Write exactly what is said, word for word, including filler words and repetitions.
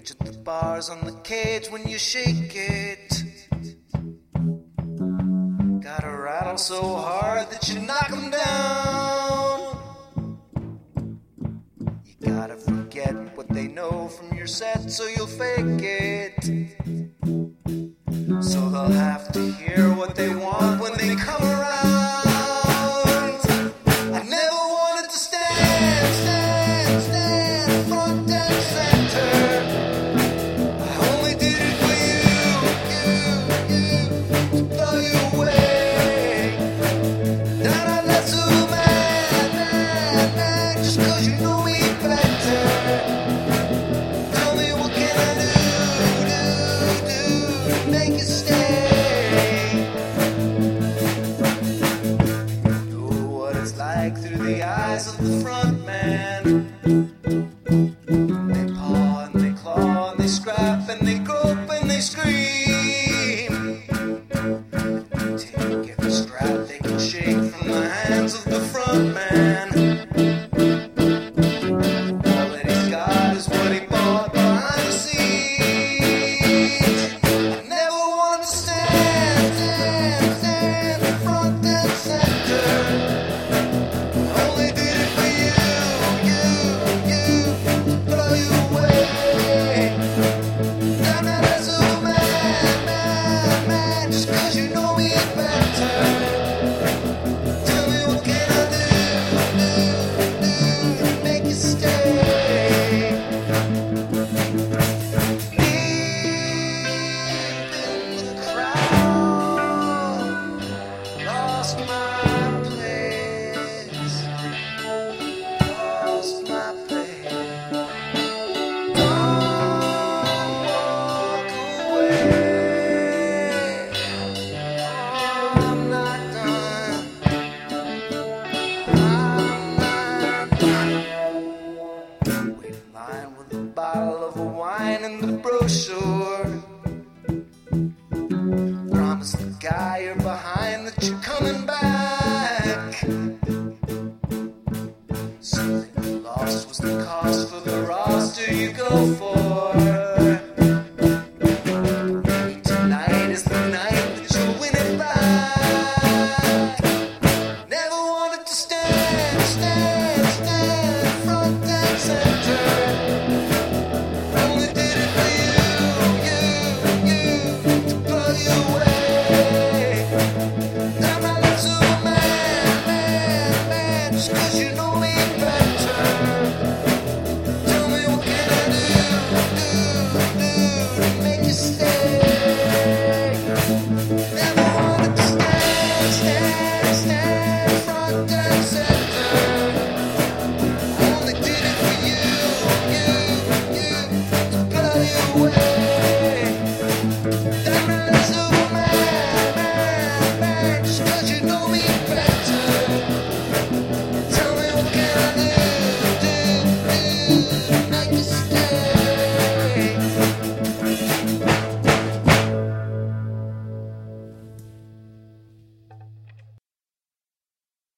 to the bars on the cage when you shake it. Gotta rattle so hard that you knock 'em down. You gotta forget what they know from your set so you'll fake it. So they'll have to hear what they want when they come around. I never wanted to stand, stand, stand front and center. I only did it for you, you, you, to blow you away. Now I'm not so mad, mad, mad, just 'cause you know me better. Tell me what can I do, do, do to make you stay. Know what it's like through the eyes of the front man. They paw and they claw and they scrap and they grope and they scream. Take every strap they can shake from the hands of the front man. All that he's got is what he bought behind the scenes. I never wanted to stand, stand, stand front and center. I only did it for you, you, you, to blow you away. I'm not so mad, mad, mad, just 'cause you know me better. Tell me what can I do, do, do to make you stay. Deep in the crowd, lost my place, lost my place. Don't walk away. I'm not done. I'm not done. Wait in line with a bottle of wine and the brochure. Promise the guy you're behind that you're coming back. Something you lost was the cost for the roster you go for.